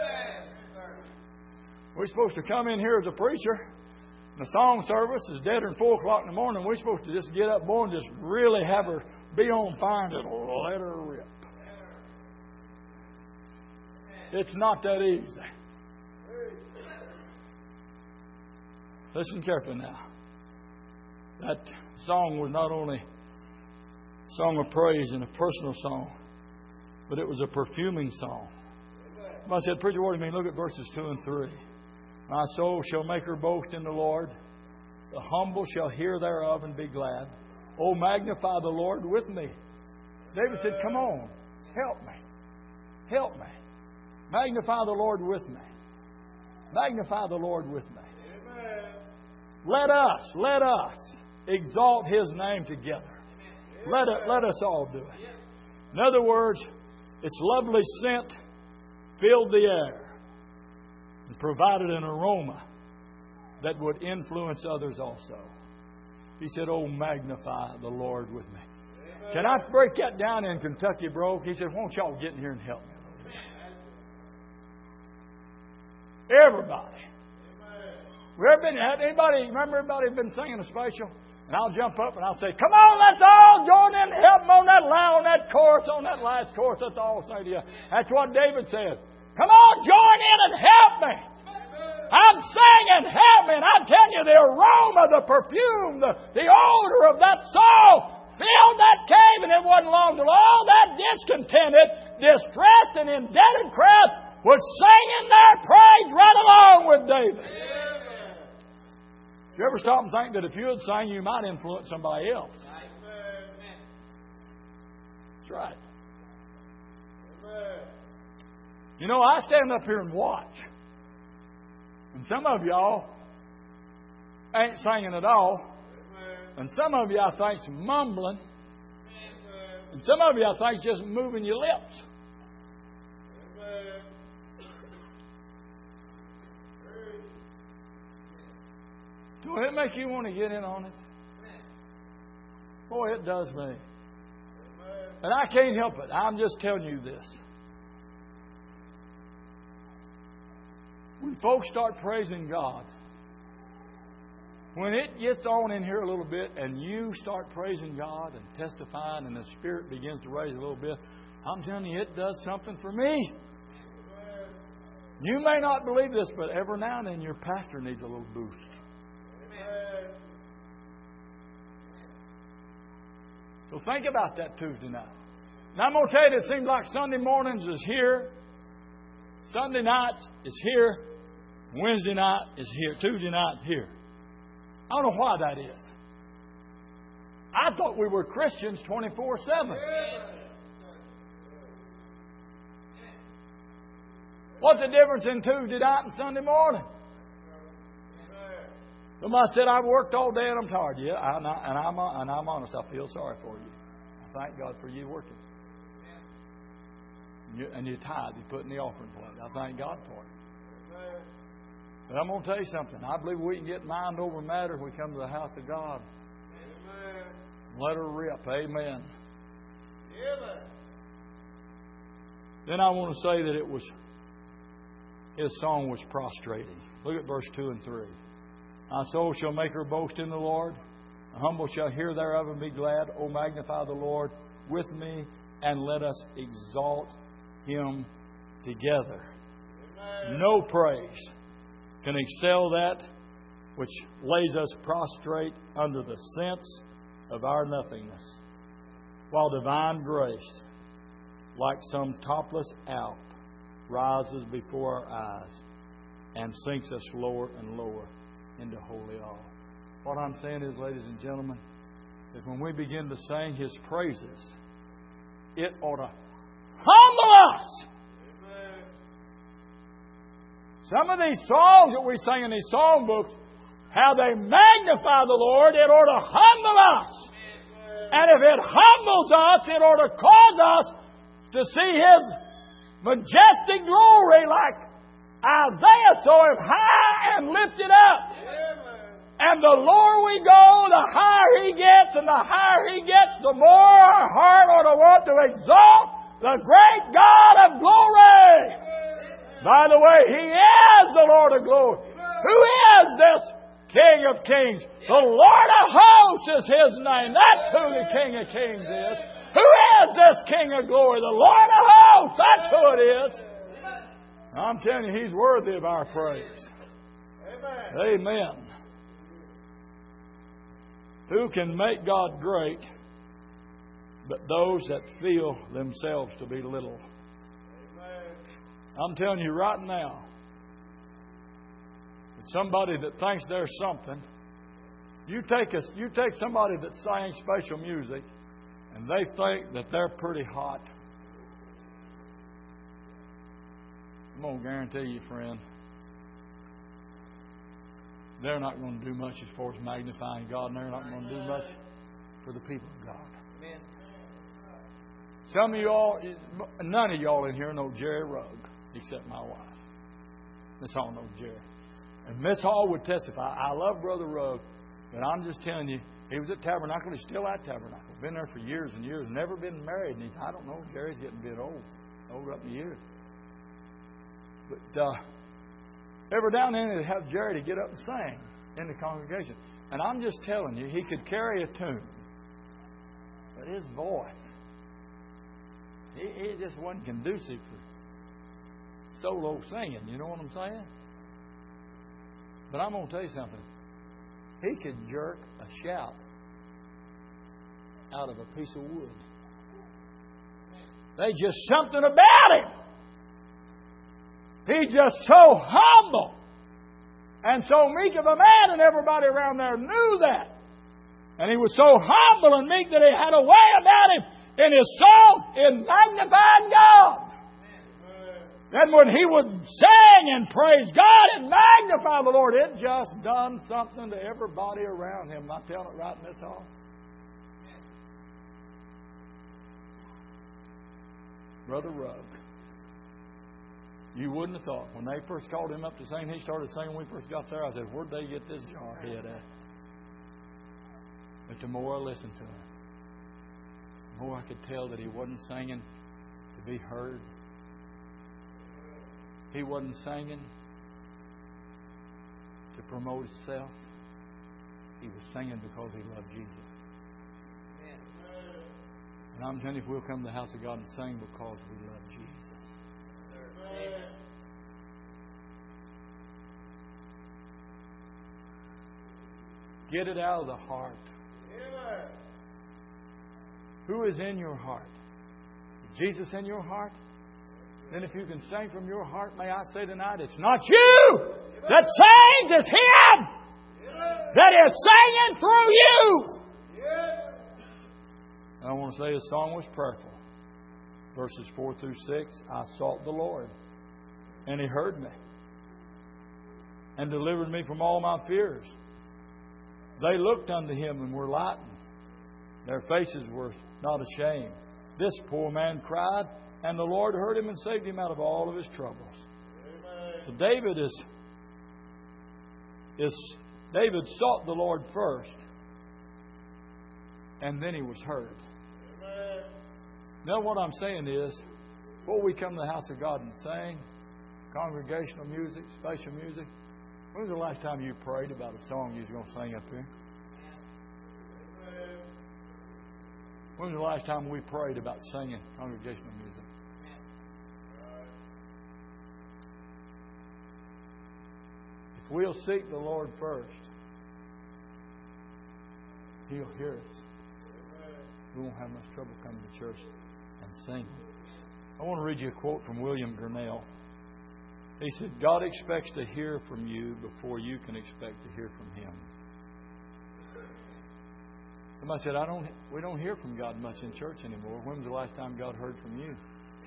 We're supposed to come in here as a preacher. The song service is dead at 4 o'clock in the morning. We're supposed to just get up, boy, and just really have her be on fire and just let her rip. It's not that easy. Listen carefully now. That song was not only a song of praise and a personal song, but it was a perfuming song. I said, preacher, what do you mean? Look at verses 2 and 3. My soul shall make her boast in the Lord. The humble shall hear thereof and be glad. Oh, magnify the Lord with me. David said, come on, help me. Help me. Magnify the Lord with me. Magnify the Lord with me. Let us exalt His name together. Let us all do it. In other words, its lovely scent filled the air and provided an aroma that would influence others also. He said, "Oh, magnify the Lord with me." Can I break that down in Kentucky, bro? He said, "Won't y'all get in here and help me?" Everybody. Anybody remember everybody been singing a special? And I'll jump up and I'll say, "Come on, let's all join in and help them on that chorus, on that last chorus." Let's all say to you. That's what David said. "Come on, join in and help me. I'm singing, help me." And I'm telling you, the aroma, the perfume, the odor of that song filled that cave, and it wasn't long till all that discontented, distressed, and indebted crowd was singing their praise right along with David. You ever stop and think that if you would sing, you might influence somebody else? That's right. You know, I stand up here and watch. And some of y'all ain't singing at all. And some of you, I think, is mumbling. And some of you, I think, is just moving your lips. Does it make you want to get in on it? Boy, it does me. And I can't help it. I'm just telling you this. When folks start praising God, when it gets on in here a little bit and you start praising God and testifying and the Spirit begins to raise a little bit, I'm telling you, it does something for me. You may not believe this, but every now and then your pastor needs a little boost. So think about that Tuesday night. Now I'm going to tell you, it seems like Sunday mornings is here, Sunday nights is here, Wednesday night is here, Tuesday night is here. I don't know why that is. I thought we were Christians 24/7. What's the difference in Tuesday night and Sunday morning? Somebody said, "I've worked all day and I'm tired." Yeah, and I'm honest. I feel sorry for you. I thank God for you working. And you tithe. You put in the offering plate. I thank God for it. But I'm going to tell you something. I believe we can get mind over matter if we come to the house of God. Amen. Let her rip. Amen. Amen. Then I want to say that his song was prostrating. Look at verse 2 and 3. "My soul shall make her boast in the Lord. The humble shall hear thereof and be glad. O magnify the Lord with me, and let us exalt Him together." Amen. No praise can excel that which lays us prostrate under the sense of our nothingness, while divine grace, like some topless Alp, rises before our eyes and sinks us lower and lower into holy awe. What I'm saying is, ladies and gentlemen, is when we begin to sing His praises, it ought to humble us. Amen. Some of these songs that we sing in these songbooks, how they magnify the Lord, it ought to humble us. Amen. And if it humbles us, it ought to cause us to see His majestic glory like Isaiah saw Him high and lifted up. Amen. And the lower we go, the higher He gets, and the higher He gets, the more our heart ought to want to exalt the great God of glory. Amen. By the way, He is the Lord of glory. Who is this King of kings? The Lord of hosts is His name. That's who the King of kings is. Who is this King of glory? The Lord of hosts. That's who it is. I'm telling you, He's worthy of our praise. Amen. Amen. Who can make God great but those that feel themselves to be little? Amen. I'm telling you right now, that somebody that thinks there's something, you take somebody that sings special music and they think that they're pretty hot. I'm going to guarantee you, friend, they're not going to do much as far as magnifying God, and they're not going to do much for the people of God. Amen. Some of y'all, none of y'all in here know Jerry Rugg, except my wife. Miss Hall knows Jerry. And Miss Hall would testify, I love Brother Rugg, but I'm just telling you, he was at Tabernacle, he's still at Tabernacle. Been there for years and years, never been married. And I don't know, Jerry's getting a bit old up in the years. But every now and then they'd have Jerry to get up and sing in the congregation. And I'm just telling you, he could carry a tune. But his voice, he just wasn't conducive for solo singing. You know what I'm saying? But I'm going to tell you something. He could jerk a shout out of a piece of wood. There's just something about him. He's just so humble and so meek of a man, and everybody around there knew that. And he was so humble and meek that he had a way about him in his song in magnifying God. Then when he would sing and praise God and magnify the Lord, it just done something to everybody around him. Am I telling it right in this hall? Brother Rugg. You wouldn't have thought. When they first called him up to sing, he started singing when we first got there. I said, where'd they get this jarhead at? But the more I listened to him, the more I could tell that he wasn't singing to be heard. He wasn't singing to promote himself. He was singing because he loved Jesus. And I'm telling you, if we'll come to the house of God and sing because we love Jesus. Amen. Get it out of the heart. Who is in your heart? Is Jesus in your heart? Then if you can sing from your heart, may I say tonight, it's not you that sings, it's Him that is singing through you. And I want to say His song was prayerful. Verses 4 through 6, I sought the Lord, and He heard me, and delivered me from all my fears. They looked unto Him and were lightened. Their faces were not ashamed. This poor man cried, and the Lord heard him and saved him out of all of his troubles. Amen. So David sought the Lord first, and then he was heard. Amen. Now what I'm saying is, before we come to the house of God and sing congregational music, special music, when was the last time you prayed about a song you was going to sing up here? When was the last time we prayed about singing congregational music? If we'll seek the Lord first, He'll hear us. We won't have much trouble coming to church and singing. I want to read you a quote from William Gurnall. He said, God expects to hear from you before you can expect to hear from Him. Somebody said, we don't hear from God much in church anymore. When was the last time God heard from you?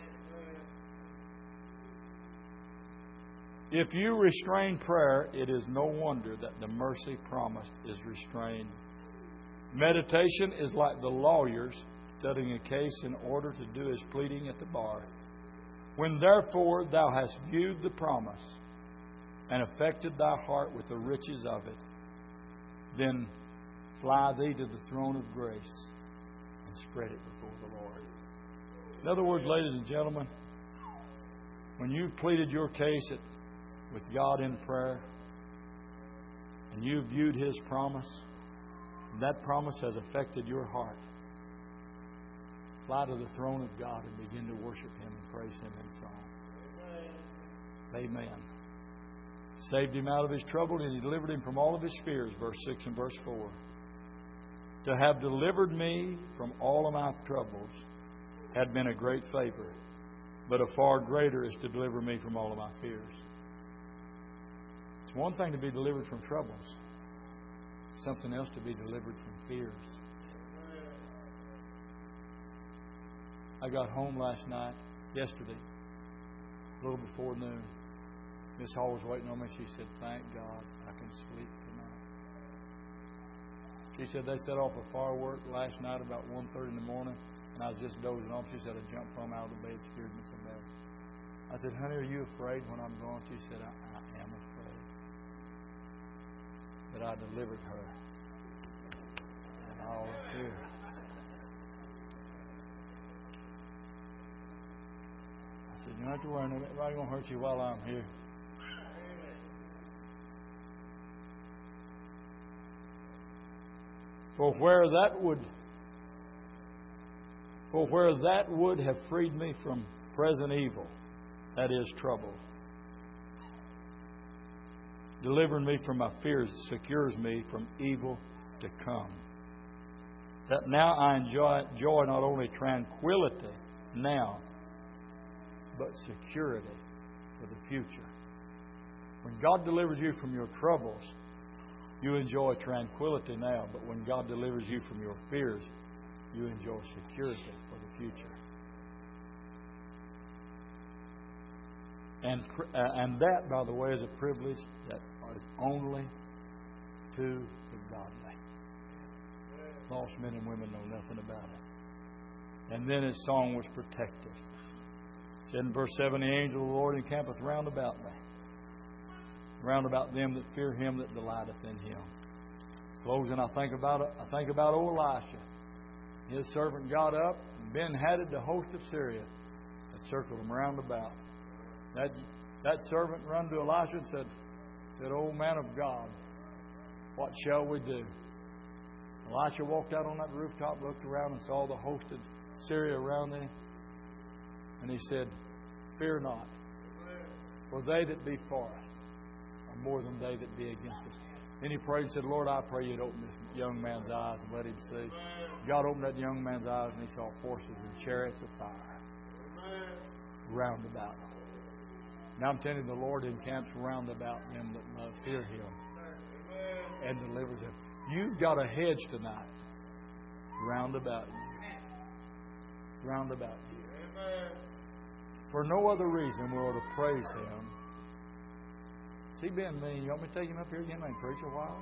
If you restrain prayer, it is no wonder that the mercy promised is restrained. Meditation is like the lawyers studying a case in order to do his pleading at the bar. When therefore thou hast viewed the promise and affected thy heart with the riches of it, then fly thee to the throne of grace and spread it before the Lord. In other words, ladies and gentlemen, when you've pleaded your case with God in prayer and you've viewed His promise, and that promise has affected your heart, fly to the throne of God and begin to worship Him and praise Him in song. Amen. Saved him out of his trouble, and He delivered him from all of his fears, verse 6 and verse 4. To have delivered me from all of my troubles had been a great favor, but a far greater is to deliver me from all of my fears. It's one thing to be delivered from troubles, something else to be delivered from fears. I got home yesterday, a little before noon. Miss Hall was waiting on me. She said, thank God I can sleep today. She said they set off a firework last night about 1:30 in the morning, and I was just dozing off. She said I jumped from out of the bed, scared me so bad. I said, honey, are you afraid when I'm gone? She said, I am afraid. But I delivered her. And all fear. I said, you don't have to worry. Nobody's going to hurt you while I'm here. For where that would have freed me from present evil, that is trouble, delivering me from my fears, secures me from evil to come. That now I enjoy not only tranquility now, but security for the future. When God delivers you from your troubles, you enjoy tranquility now, but when God delivers you from your fears, you enjoy security for the future. And that, by the way, is a privilege that is only to the godly. Lost men and women know nothing about it. And then his song was protected. It said in verse 7, the angel of the Lord encampeth round about me, round about them that fear him that delighteth in him. Closing, I think about old Elisha. His servant got up, and Ben-Hadad, the host of Syria, had circled him round about. That servant run to Elisha and said, "O man of God, what shall we do?" Elisha walked out on that rooftop, looked around and saw the host of Syria around him. And he said, "Fear not, for they that be for us are more than they that be against us." Then he prayed and said, "Lord, I pray you'd open this young man's eyes and let him see." God opened that young man's eyes and he saw horses and chariots of fire round about him. Now I'm telling you, the Lord encamps round about them that love, fear him, and delivers them. You've got a hedge tonight round about you. Round about you. For no other reason we ought to praise him. Is he being mean? You want me to take him up here again and preach a while?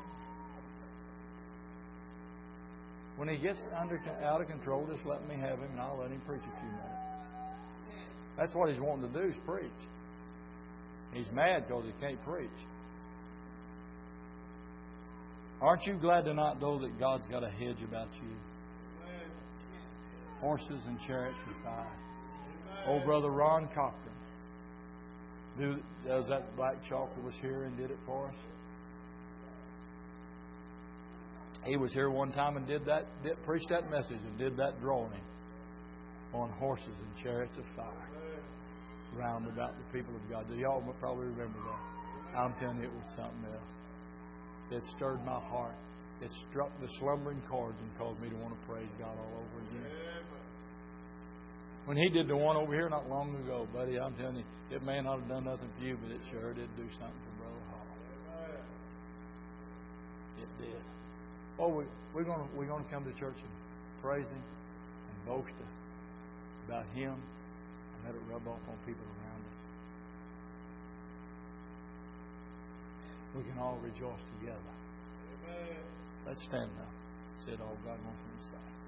When he gets out of control, just let me have him and I'll let him preach a few minutes. That's what he's wanting to do, is preach. He's mad because he can't preach. Aren't you glad tonight, though, that God's got a hedge about you? Horses and chariots of fire. Old brother Ron Cochran, does that black chalk that was here and did it for us? He was here one time and preached that message and did that drawing on horses and chariots of fire round about the people of God. Y'all probably remember that. I'm telling you, it was something else. It stirred my heart. It struck the slumbering chords and caused me to want to praise God all over again. When he did the one over here not long ago, buddy, I'm telling you, it may not have done nothing for you, but it sure did do something for Brother Hall. It did. Oh, we're going to come to church and praise him and boast about him and let it rub off on people around us. We can all rejoice together. Let's stand now. Said all God wants me to say.